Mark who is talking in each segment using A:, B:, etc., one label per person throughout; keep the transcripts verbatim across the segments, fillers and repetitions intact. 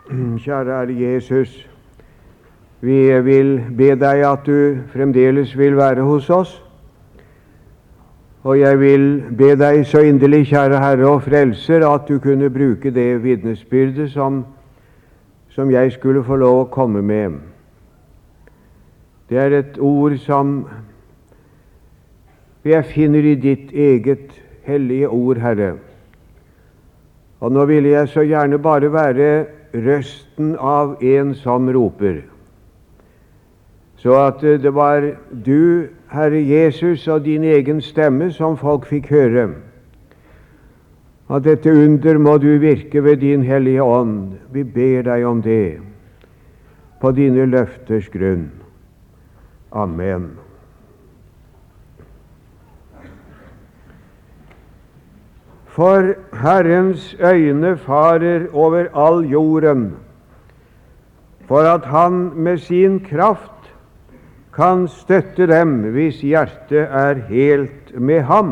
A: Kjære Herre Jesus, vi vil be deg at du fremdeles vil være hos oss. Og jeg vil be deg så inderlig, kjære Herre og Frelser, at du kunne bruke det vitnesbyrdet som, som jeg skulle få lov å komme med. Det er et ord som jeg finner i ditt eget hellige ord, Herre. Og nå ville jeg så gjerne bare være røsten av en som roper, så at det var du, Herre Jesus, og din egen stemme som folk fikk høre. At dette under må du virke ved din hellige ånd. Vi ber deg om det på dine løfters grunn. Amen. For Herrens øyne farer over all jorden, for at Han med sin kraft kan støtte dem hvis hjertet er helt med ham.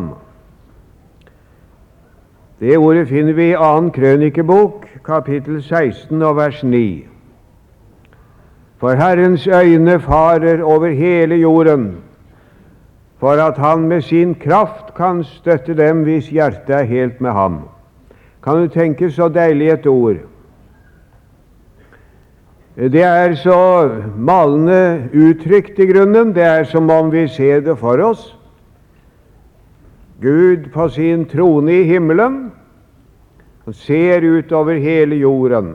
A: Det ordet finner vi i annen krønikebok, kapittel seksten og vers ni. For Herrens øyne farer over hele jorden, for at Han med sin kraft kan støtte dem hvis hjertet er helt med ham. Kan du tenke så deilig et ord? Det er så malende uttrykt i grunnen. Det er som om vi ser det for oss. Gud på sin trone i himmelen, han ser ut over hele jorden.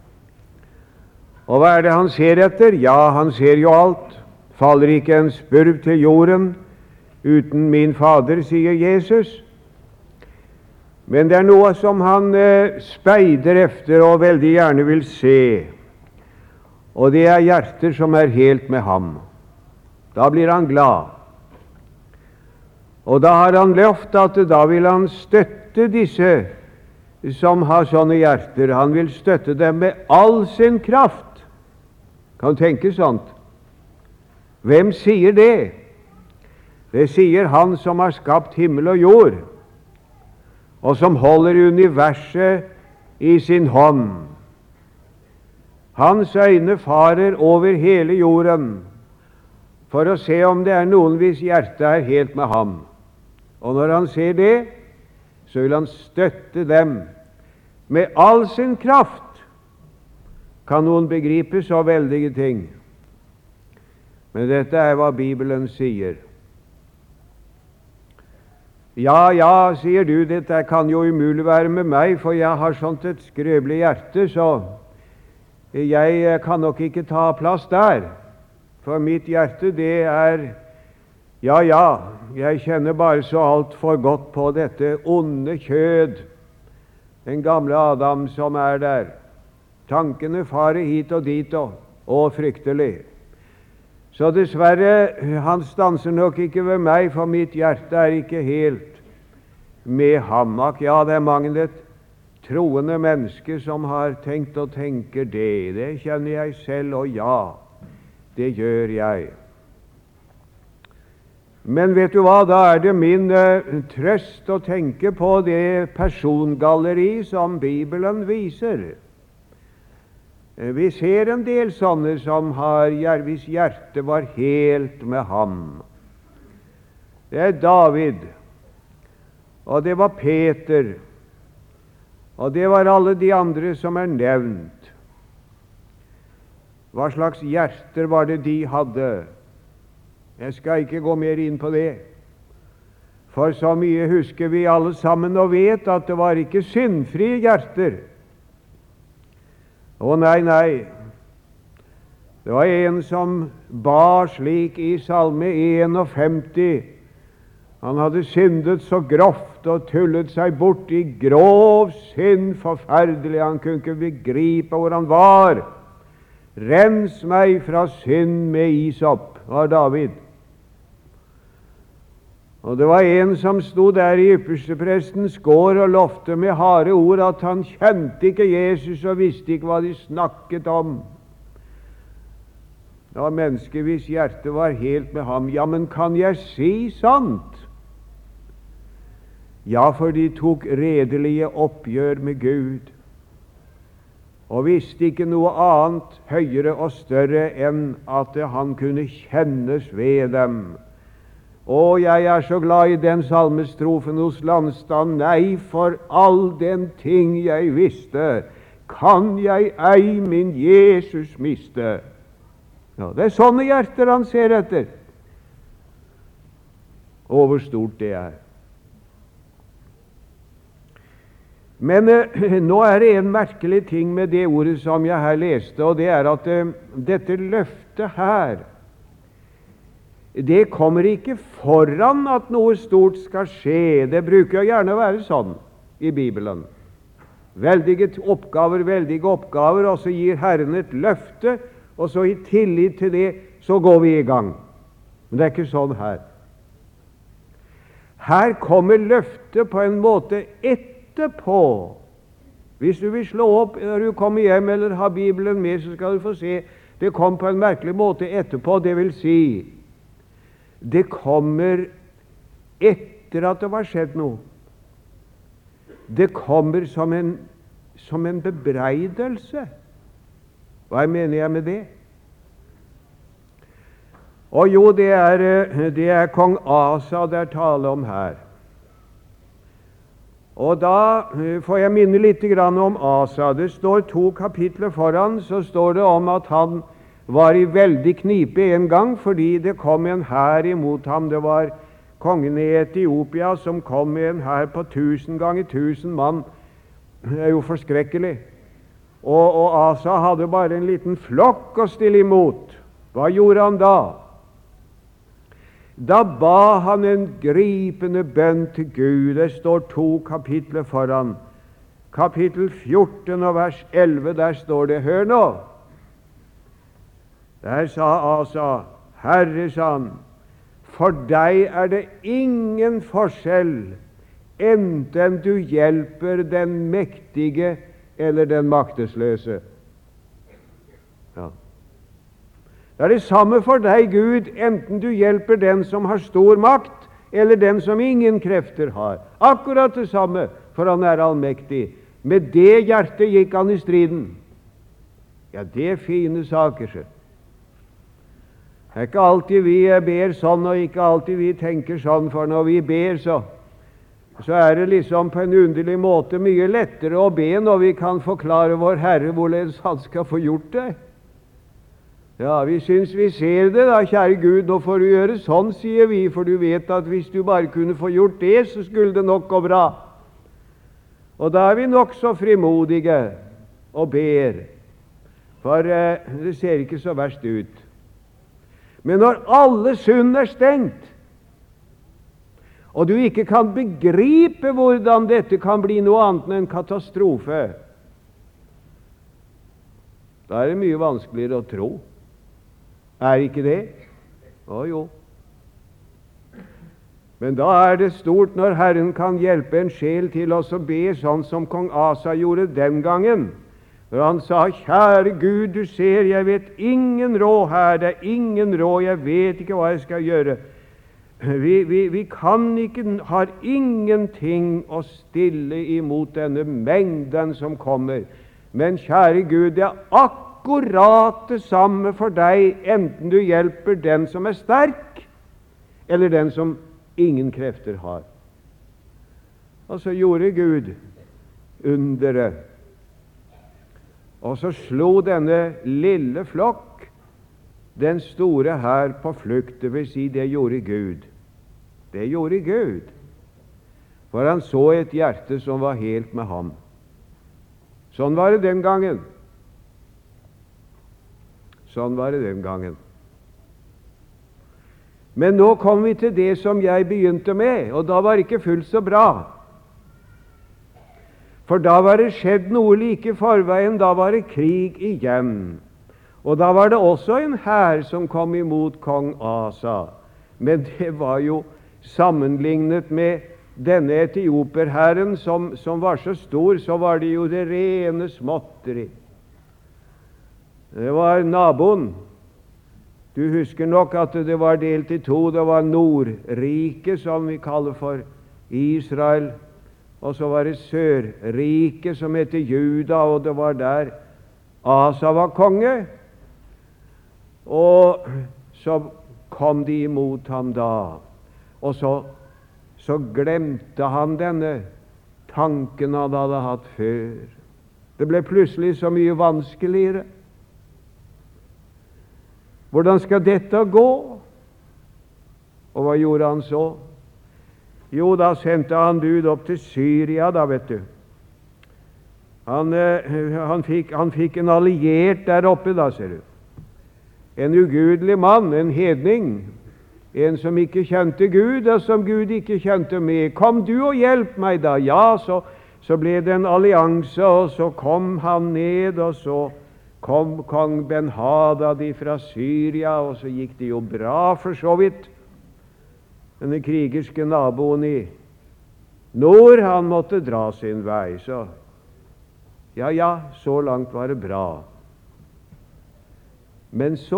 A: Og hva er det han ser etter? Ja, han ser jo alt. Faller ikke en spurv til jorden uten min Fader, sier Jesus. Men det er noe som han eh, speider efter og veldig gjerne vil se, og det er hjerter som er helt med ham. Da blir han glad. Og da har han lovt at da vil han støtte disse som har sånne hjerter. Han vil støtte dem med all sin kraft. Kan du tenke sånt? Hvem sier det? Det sier Han som har skapt himmel og jord, og som holder universet i sin hånd. Hans øyne farer over hele jorden for å se om det er noen hvis hjerte er helt med ham. Og når han ser det, så vil han støtte dem med all sin kraft. Kan noen begripe så veldige ting? Men dette er hva Bibelen sier. Ja, ja, sier du, dette kan jo umulig være med meg, for jeg har sånt et skrøbelig hjerte, så jeg kan nok ikke ta plass der. For mitt hjerte, det er, ja, ja, jeg kjenner bare så alt for godt på dette onde kjød, den gamle Adam som er der. Tankene farer hit og dit, og, og fryktelig. Så dessverre, han stanser nok ikke ved meg, for mitt hjerte er ikke helt med ham. Ja, det er mange et troende mennesker som har tenkt og tenker det. Det kjenner jeg selv, og ja, det gjør jeg. Men vet du hva, da er det min uh, trøst å tenke på det persongalleri som Bibelen viser. Vi ser en del sånne som har, hvis hjertet var helt med ham. Det er David, og det var Peter, og det var alle de andre som er nevnt. Hva slags hjerter var det de hadde? Jeg skal ikke gå mer inn på det, for så mye husker vi alle sammen og vet at det var ikke syndfrie hjerter. Å nei, nei, det var en som ba slik i Salme femtien. Han hadde syndet så grovt og tullet seg bort i grov synd, forferdelig. Han kunne ikke begripe hvor han var. Rens meg fra synd med isop, var David. Og det var en som sto der i yppersteprestens gård og lovte med harde ord at han kjente ikke Jesus og visste ikke hva de snakket om. Det var mennesker hvis hjerte var helt med ham. Ja, men kan jeg si sant? Ja, for de tok redelige oppgjør med Gud. og visste ikke noe annet høyere og større enn at han kunne kjennes ved dem. Og jeg er så glad i den salmestrofen hos Landstad. Nei, for all den ting jeg visste, kan jeg ei min Jesus miste. Ja, det er sånne hjerter han ser etter. Og hvor stort det er. Men eh, nå er det en merkelig ting med det ordet som jeg her leste, og det er at eh, dette løftet her, det kommer ikke foran at noe stort skal skje. Det bruker jo gjerne være sånn i Bibelen. Veldige oppgaver, veldige oppgaver, og så gir Herren et løfte, og så i tillit til det, så går vi i gang. Men det er ikke sånn her. Her kommer løftet på en måte etterpå. Hvis du vil slå opp når du kommer hjem eller har Bibelen med, så skal du få se det kom på en merkelig måte etterpå. Det vil si, det kommer etter at det var skjedd noe. Det kommer som en, som en bebreidelse. Hva mener jeg med det? Og jo, det er, det er kong Asa det er tale om her. Og da får jeg minne litt om Asa. Det står to kapitler foran, så står det om at han var i veldig knipe en gang, fordi det kom en hær imot ham. Det var kongen i Etiopia som kom med en hær på tusen ganger tusen mann. Det er jo forskrekkelig. Og, og Asa hadde bare en liten flokk å stille imot. Hva gjorde han da? Da ba han en gripende bønn til Gud. Det står to kapitler foran. Kapittel fjorten og vers elleve, der står det, hør nå. Der sa Asa, Herre, sa han, for deg er det ingen forskjell, enten du hjelper den mektige eller den maktesløse. Ja. Det er det samme for deg, Gud, enten du hjelper den som har stor makt, eller den som ingen krefter har. Akkurat det samme, for han er allmektig. Med det hjertet gikk han i striden. Ja, det er fine saker, så. Det er ikke alltid vi ber sånn, og ikke alltid vi tenker sånn, for når vi ber, så, så er det liksom på en underlig måte mye lettere å be når vi kan forklare vår Herre hvorledes han skal få gjort det. Ja, vi syns vi ser det, da, kjære Gud, nå får du gjøre sånn, sier vi, for du vet at hvis du bare kunne få gjort det, så skulle det nok gå bra. Og da er vi nok så frimodige og ber, for eh, det ser ikke så verst ut. Men når alle sunn er stengt, og du ikke kan begripe hvordan dette kan bli noe annet enn en katastrofe, da er det mye vanskeligere å tro. Er ikke det? Å jo. Men da er det stort når Herren kan hjelpe en sjel til oss å be sånn som kong Asa gjorde den gangen. For han sa, kjære Gud, du ser, jeg vet ingen råd her, det er ingen råd, jeg vet ikke hva jeg skal gjøre. Vi, vi, vi kan ikke, har ingenting å stille imot denne mengden som kommer. Men kjære Gud, det er akkurat det samme for deg, enten du hjelper den som er sterk, eller den som ingen krefter har. Og så gjorde Gud underet. Og så slo denne lille flokk den store hær på flukt. Det vil si, det gjorde Gud. Det gjorde Gud. For han så et hjerte som var helt med ham. Sånn var det den gangen. Sånn var det den gangen. Men nå kom vi til det som jeg begynte med, og da var det ikke fullt så bra. For da var det skjedd noe like i forveien, da var det krig igjen. Og da var det også en hær som kom imot kong Asa. Men det var jo sammenlignet med denne etioperherren som, som var så stor, så var det jo det rene småtteri. Det var naboen. Du husker nok at det var delt i to. Det var Nordriket, som vi kaller for Israel, og så var det Sørriket, som heter Juda, og det var der Asa var konge, og så kom de imot ham da, og så, så glemte han denne tanken han hadde hatt før. Det ble plutselig så mye vanskeligere. Hvordan skal dette gå? Og hva gjorde han så? Jo, da sendte han bud opp til Syria, da, vet du. Han, han, fikk, han fikk en alliert der oppe, da, ser du. En ugudelig mann, en hedning, en som ikke kjente Gud, og som Gud ikke kjente med. Kom du og hjelp meg, da. Ja, så, så ble det en allianse, og så kom han ned, og så kom kong Ben-Hadad fra Syria, og så gikk det jo bra for så vidt. Denne krigerske naboen i nord, han måtte dra sin vei, så ja, ja, så langt var det bra. Men så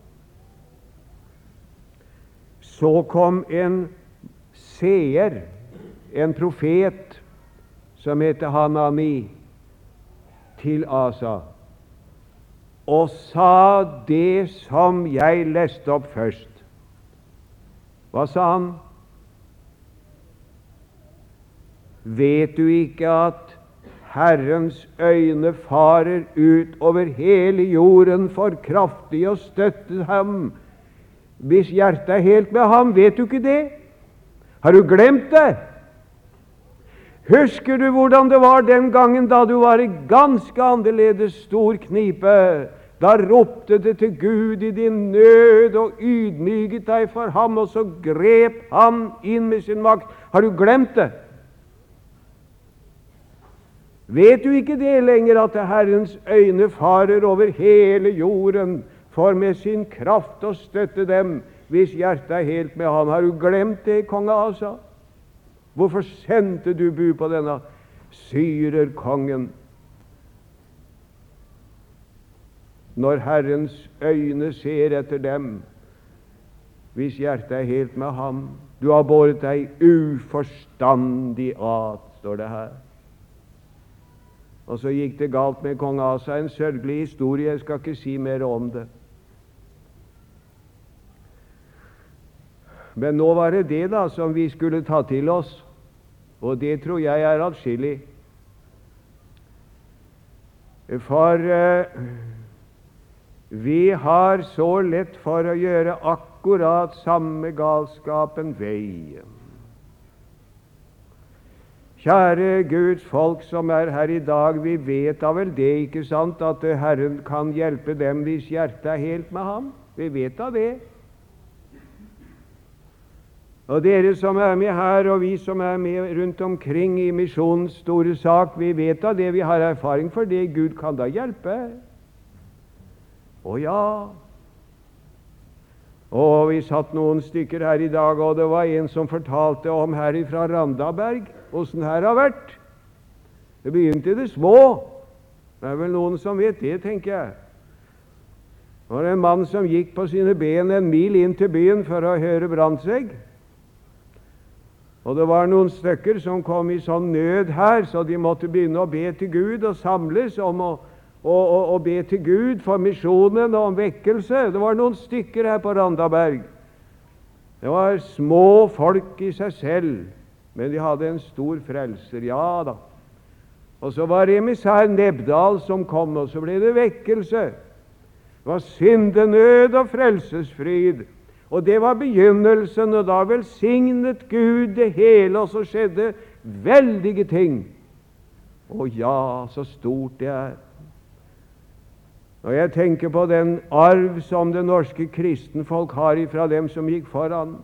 A: så kom en seer, en profet, som heter Hanani, til Asa, og sa det som jeg leste opp først. Hva sa han? Vet du ikke at Herrens øyne farer ut over hele jorden for kraftig å støtte ham, hvis hjertet er helt med ham? Vet du ikke det? Har du glemt det? Husker du hvordan det var den gangen da du var i ganske annerledes stor knipe? Da ropte det til Gud i din nød og ydmyket deg for ham, og så grep han inn med sin makt. Har du glemt det? Vet du ikke det lenger, at Herrens øyne farer over hele jorden for med sin kraft å støtte dem, hvis hjertet er helt med ham? Har du glemt det, konge Asa? Hvorfor sendte du bud på denne syrerkongen, når Herrens øyne ser etter dem, hvis hjertet er helt med ham? Du har båret deg uforstandig at, står det her. Og så gikk det galt med kong Asa, en sørgelig historie, jeg skal ikke si mer om det. Men nå var det det da som vi skulle ta til oss, og det tror jeg er atskillig. For eh, vi har så lett for å gjøre akkurat samme galskapen vei. Kjære Guds folk som er her i dag, vi vet da vel det, ikke sant, at Herren kan hjelpe dem hvis hjertet er helt med ham. Vi vet da det. Og dere som er med her, og vi som er med rundt omkring i misjonens store sak, vi vet da det, vi har erfaring for det. Gud kan da hjelpe. Å ja. Og vi satt noen stykker her i dag, og det var en som fortalte om her fra Randaberg, hvordan her har vært. Det begynte i det små. Det er vel noen som vet det, tenker jeg. Det var en mann som gikk på sine ben en mil inn til byen for å høre Brandtzæg. Og det var noen stykker som kom i sånn nød her, så de måtte begynne å be til Gud og samles om å og, og, og be til Gud for misjonen og om vekkelse. Det var noen stykker her på Randaberg. Det var små folk i seg selv, men de hadde en stor frelser, ja da. Og så var det emissær Nebdal som kom, og så ble det vekkelse. Det var syndenød og frelsesfryd. Og det var begynnelsen, og da velsignet Gud det hele, og så skjedde veldige ting. Å ja, så stort det er. Og jeg tenker på den arv som det norske kristenfolk har ifra dem som gikk foran.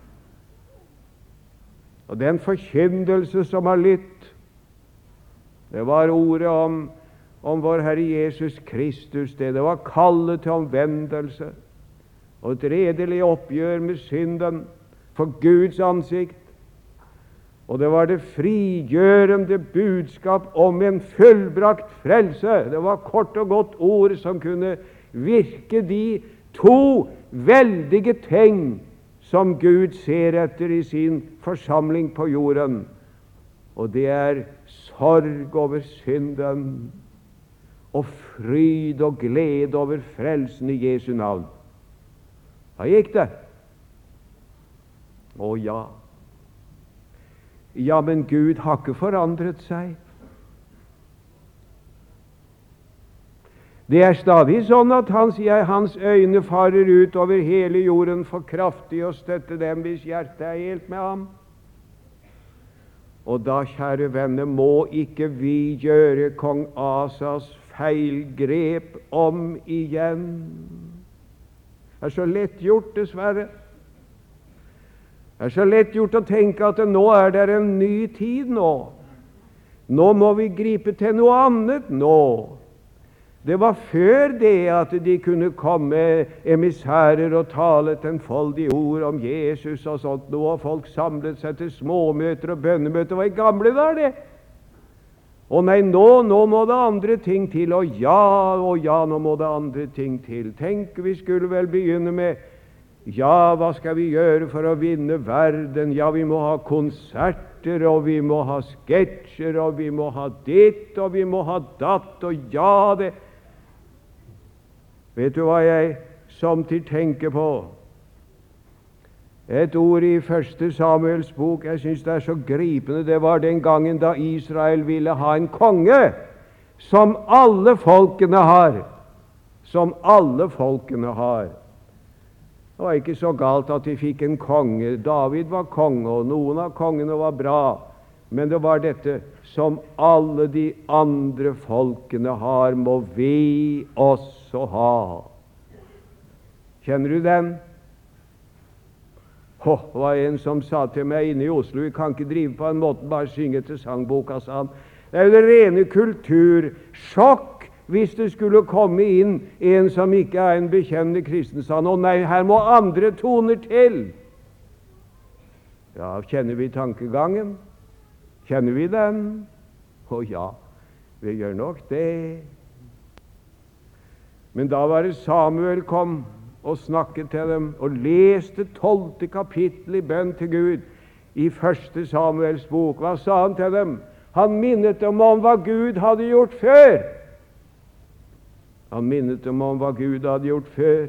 A: Og den forkynnelse som har lytt, det var ordet om, om vår Herre Jesus Kristus, det, det var kallet til omvendelse, og et redelig oppgjør med synden for Guds ansikt. Og det var det frigjørende budskap om en fullbrakt frelse. Det var kort og godt ord som kunne virke de to veldige ting som Gud ser etter i sin forsamling på jorden. Og det er sorg over synden og fryd og glede over frelsen i Jesu navn. Da gikk det. Å ja. Ja, men Gud har ikke forandret seg. Det er stadig sånn at han sier hans øyne farer ut over hele jorden for kraftig å støtte dem hvis hjertet er helt med ham. Og da, kjære venner, må ikke vi gjøre kong Asas feilgrep om igjen. Det er så lett gjort, dessverre. Det er så lett gjort å tenke at nå er det en ny tid nå. Nå må vi gripe til noe annet nå. Det var før det at de kunne komme emissærer og tale et enfoldig ord om Jesus og sånt noe, og folk samlet seg til småmøter og bønnemøter. Det var i gamle dager, det. Og nei, nå, nå må det andre ting til, og ja, og ja, nå må det andre ting til. Tenk, vi skulle vel begynne med, ja, hva skal vi gjøre for å vinne verden? Ja, vi må ha konserter, og vi må ha sketsjer, og vi må ha ditt, og vi må ha datt, og ja, det. Vet du hva jeg samtidig tenker på? Et ord i første Samuels bok, jeg synes det er så gripende. Det var den gangen da Israel ville ha en konge, som alle folkene har. Som alle folkene har. Det var ikke så galt at de fikk en konge. David var konge, og noen av kongene var bra. Men det var dette, som alle de andre folkene har, må vi også ha. Kjenner du den? Hå, det var en som sa til meg inne i Oslo, vi kan ikke drive på en måte, bare synge til sangboka, sa han. Det er jo det rene kultursjokk hvis det skulle komme inn en som ikke er en bekjennende kristen, sa han. Å nei, her må andre toner til. Ja, kjenner vi tankegangen? Kjenner vi den? Å ja, vi gjør nok det. Men da var det Samuel kom og snakket til dem og leste tolvte kapittel i bønn til Gud i første Samuels bok. Hva sa han til dem? Han minnet dem om hva Gud hadde gjort før. Han minnet dem om hva Gud hadde gjort før.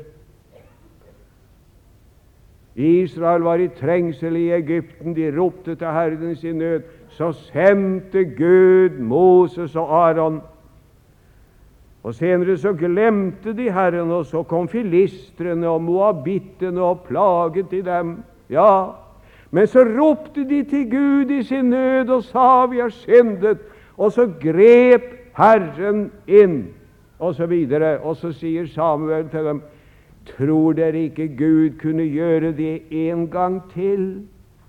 A: Israel var i trengsel i Egypten, de ropte til Herren sin nød. Så sendte Gud Moses og Aaron. Og senere så glemte de Herren, og så kom filistrene og moabittene og plaget de dem. Ja, men så ropte de til Gud i sin nød og sa, vi har syndet. Og så grep Herren inn, og så videre. Og så sier Samuel til dem, tror dere ikke Gud kunne gjøre det en gang til?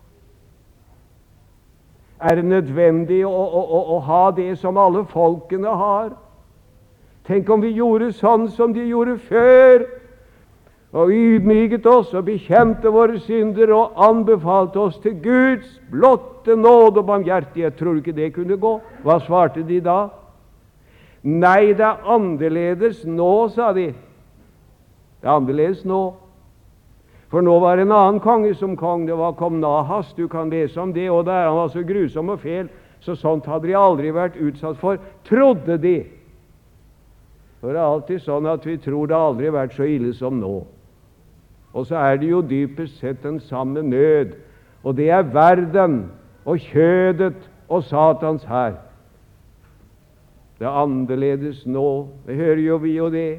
A: Er det nødvendig å, å, å, å ha det som alle folkene har? Tenk om vi gjorde sånn som de gjorde før, og ydmyket oss og bekjente våre synder og anbefalte oss til Guds blotte nåde og barmhjertighet. Tror du ikke det kunne gå? Hva svarte de da? Nei, det er annerledes nå, sa de. Det er annerledes nå. For nå var det en annen konge som kong. Det var kom Nahas, du kan lese om det, og der han var så grusom og fel, så sånt hadde de aldri vært utsatt for, trodde de. For det er alltid sånn at vi tror det aldri har vært så ille som nå. Og så er det jo dypest sett den samme nød, og det er verden og kjødet og Satans hær. Det er annerledes nå, det hører jo vi jo det.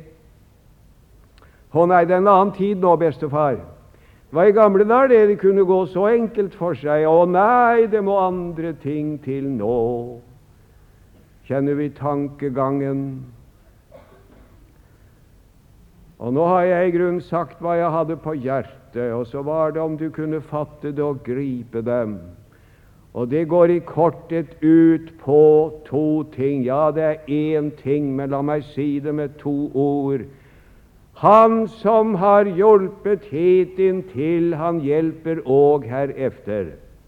A: Å nei, det er en annen tid nå, bestefar. Det var i gamle dager det de kunne gå så enkelt for seg. Å nei, det må andre ting til nå. Kjenner vi tankegangen? Og nå har jeg i grunn sagt hva jeg hadde på hjertet, og så var det om du kunne fatte det og gripe dem. Og det går i korthet ut på to ting. Ja, det er én ting, men la meg si det med to ord. Han som har hjulpet hittil, han hjelper og herefter.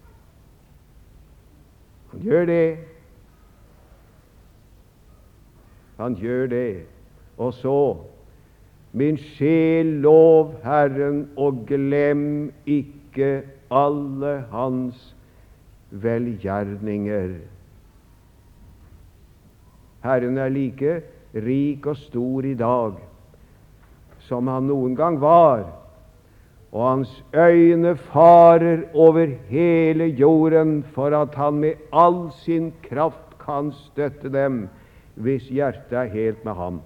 A: Han gjør det. Han gjør det. Og så, min sjel, lov Herren, og glem ikke alle hans velgjerninger. Herren er like rik og stor i dag som han noen gang var, og hans øyne farer over hele jorden for at han med all sin kraft kan støtte dem hvis hjertet er helt med ham.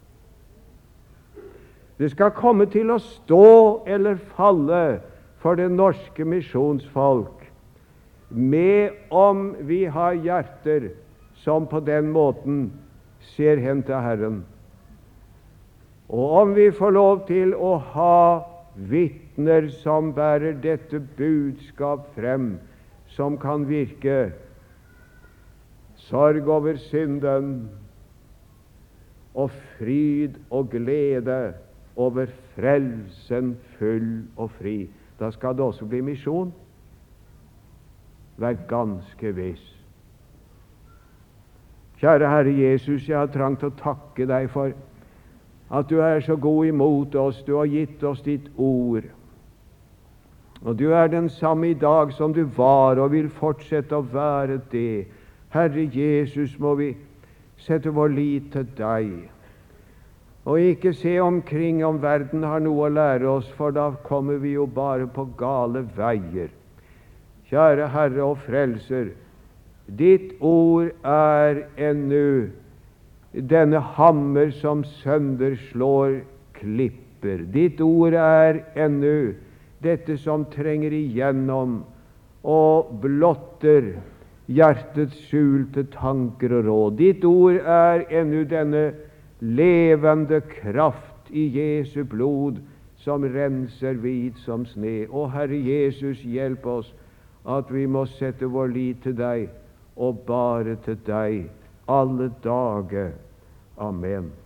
A: Det skal komme til å stå eller falle for det norske misjonsfolk med om vi har hjerter som på den måten ser hen til Herren, og om vi får lov til å ha vitner som bærer dette budskap frem, som kan virke sorg over synden og fryd og glede over frelsen full og fri. Da skal det også bli misjon. Vær ganske viss. Kjære Herre Jesus, jeg har trangt å takke deg for at du er så god imot oss. Du har gitt oss ditt ord. Og du er den samme i dag som du var, og vil fortsette å være det. Herre Jesus, må vi sette vår lit til deg, og ikke se omkring om verden har noe å lære oss, for da kommer vi jo bare på gale veier. Kjære Herre og Frelser, ditt ord er ennå denne hammer som sønderslår klipper. Ditt ord er ennå dette som trenger igjennom og blotter hjertets skjulte tanker og råd. Ditt ord er ennå denne levende kraft i Jesu blod som renser hvit som sne. Å Herre Jesus, hjelp oss at vi må sette vår lit til deg og bare til deg alle dager. Amen.